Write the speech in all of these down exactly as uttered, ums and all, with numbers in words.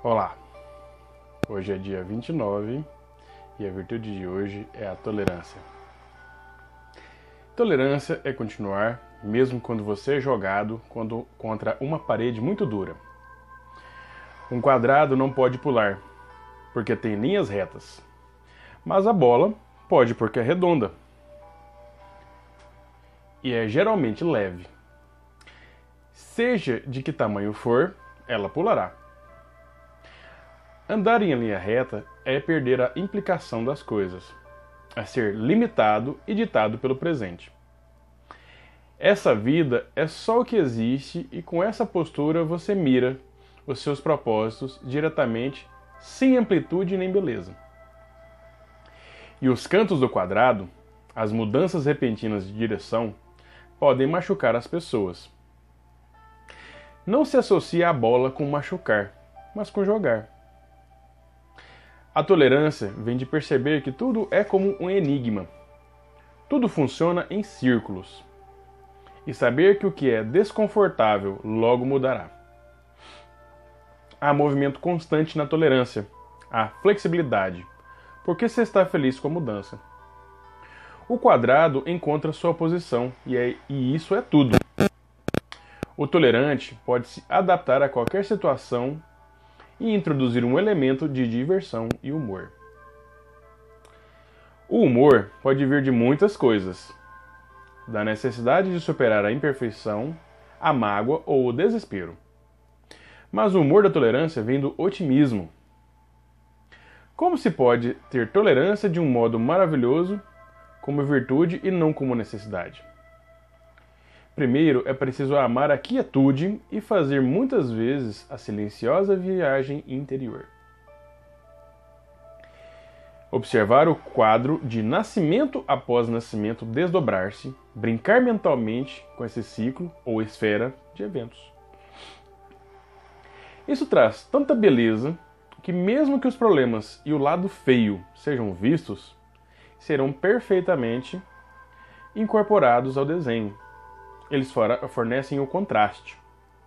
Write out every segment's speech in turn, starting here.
Olá, hoje é dia vinte e nove e a virtude de hoje é a tolerância. Tolerância é continuar mesmo quando você é jogado quando, contra uma parede muito dura. Um quadrado não pode pular, porque tem linhas retas, mas a bola pode porque é redonda e é geralmente leve. Seja de que tamanho for, ela pulará. Andar em linha reta é perder a implicação das coisas, é ser limitado e ditado pelo presente. Essa vida é só o que existe e com essa postura você mira os seus propósitos diretamente, sem amplitude nem beleza. E os cantos do quadrado, as mudanças repentinas de direção, podem machucar as pessoas. Não se associa a bola com machucar, mas com jogar. A tolerância vem de perceber que tudo é como um enigma. Tudo funciona em círculos. E saber que o que é desconfortável logo mudará. Há movimento constante na tolerância, há flexibilidade, porque você está feliz com a mudança. O quadrado encontra sua posição e, é, e isso é tudo. O tolerante pode se adaptar a qualquer situação e introduzir um elemento de diversão e humor. O humor pode vir de muitas coisas, da necessidade de superar a imperfeição, a mágoa ou o desespero. Mas o humor da tolerância vem do otimismo. Como se pode ter tolerância de um modo maravilhoso, como virtude e não como necessidade? Primeiro, é preciso amar a quietude e fazer muitas vezes a silenciosa viagem interior. Observar o quadro de nascimento após nascimento desdobrar-se, brincar mentalmente com esse ciclo ou esfera de eventos. Isso traz tanta beleza que mesmo que os problemas e o lado feio sejam vistos, serão perfeitamente incorporados ao desenho. Eles fornecem o contraste.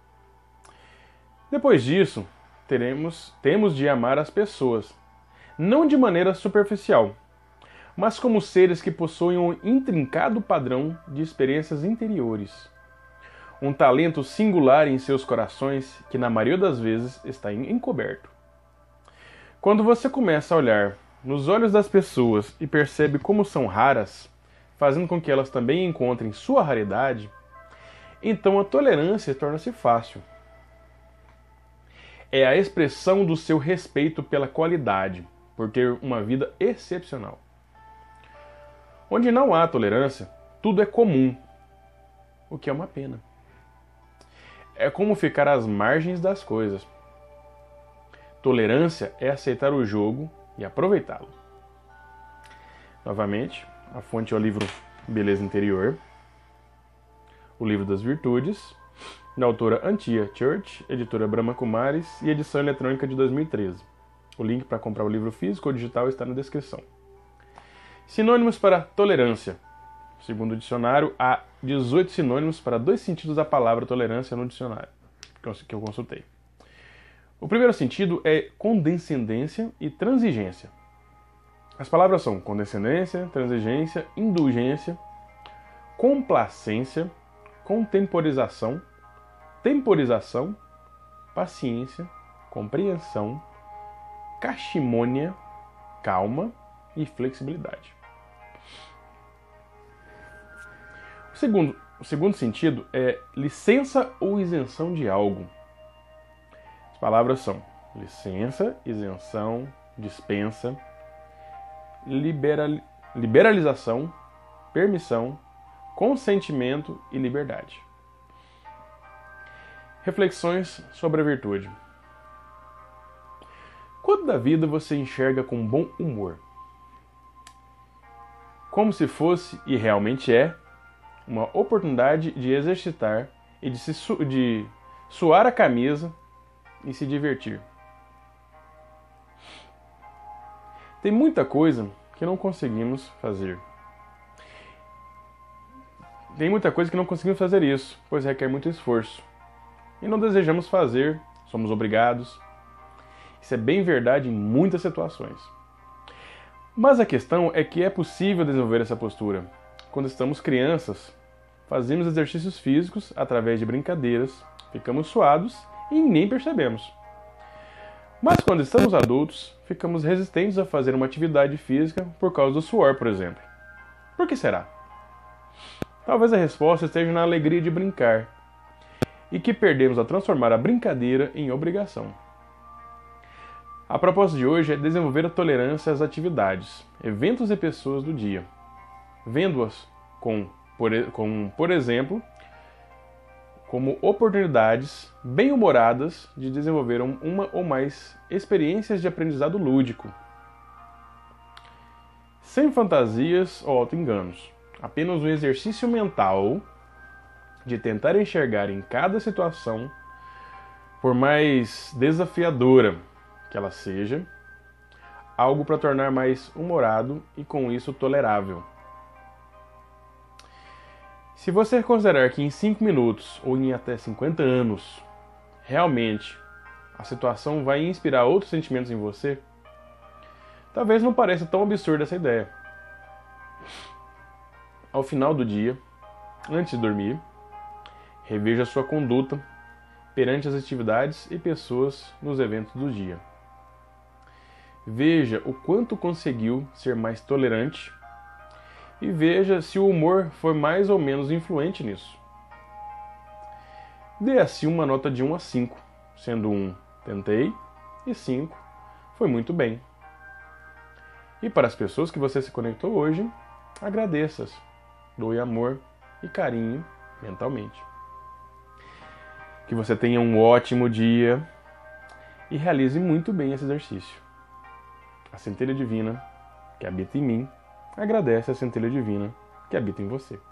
Depois disso, teremos, temos de amar as pessoas, não de maneira superficial, mas como seres que possuem um intrincado padrão de experiências interiores, um talento singular em seus corações que na maioria das vezes está encoberto. Quando você começa a olhar nos olhos das pessoas e percebe como são raras, fazendo com que elas também encontrem sua raridade, então a tolerância torna-se fácil. É a expressão do seu respeito pela qualidade, por ter uma vida excepcional. Onde não há tolerância, tudo é comum, o que é uma pena. É como ficar às margens das coisas. Tolerância é aceitar o jogo e aproveitá-lo. Novamente, a fonte é o livro Beleza Interior, o livro das virtudes, da autora Antia Church, editora Brahma Kumaris e edição eletrônica de dois mil e treze. O link para comprar o livro físico ou digital está na descrição. Sinônimos para tolerância. Segundo o dicionário, há dezoito sinônimos para dois sentidos da palavra tolerância no dicionário que eu consultei. O primeiro sentido é condescendência e transigência. As palavras são condescendência, transigência, indulgência, complacência, contemporização, temporização, paciência, compreensão, cachimônia, calma e flexibilidade. O segundo, o segundo sentido é licença ou isenção de algo. As palavras são licença, isenção, dispensa, liberal, liberalização, permissão, consentimento e liberdade. Reflexões sobre a virtude. Quando da vida você enxerga com bom humor? Como se fosse, e realmente é, uma oportunidade de exercitar e de, se su- de suar a camisa e se divertir. Tem muita coisa que não conseguimos fazer. Tem muita coisa que não conseguimos fazer isso, pois requer muito esforço. E não desejamos fazer, somos obrigados. Isso é bem verdade em muitas situações. Mas a questão é que é possível desenvolver essa postura. Quando estamos crianças, fazemos exercícios físicos através de brincadeiras, ficamos suados e nem percebemos. Mas quando estamos adultos, ficamos resistentes a fazer uma atividade física por causa do suor, por exemplo. Por que será? Talvez a resposta esteja na alegria de brincar e que perdemos a transformar a brincadeira em obrigação. A proposta de hoje é desenvolver a tolerância às atividades, eventos e pessoas do dia, vendo-as com, por, com, por exemplo, como oportunidades bem-humoradas de desenvolver uma ou mais experiências de aprendizado lúdico, sem fantasias ou auto-enganos, apenas um exercício mental de tentar enxergar em cada situação, por mais desafiadora que ela seja, algo para tornar mais humorado e com isso tolerável. Se você considerar que em cinco minutos ou em até cinquenta anos, realmente a situação vai inspirar outros sentimentos em você, talvez não pareça tão absurda essa ideia. Ao final do dia, antes de dormir, reveja sua conduta perante as atividades e pessoas nos eventos do dia. Veja o quanto conseguiu ser mais tolerante e veja se o humor foi mais ou menos influente nisso. Dê assim uma nota de um a cinco, sendo um tentei e cinco foi muito bem. E para as pessoas que você se conectou hoje, agradeça-as, doe amor e carinho mentalmente. Que você tenha um ótimo dia e realize muito bem esse exercício. A centelha divina que habita em mim agradece a centelha divina que habita em você.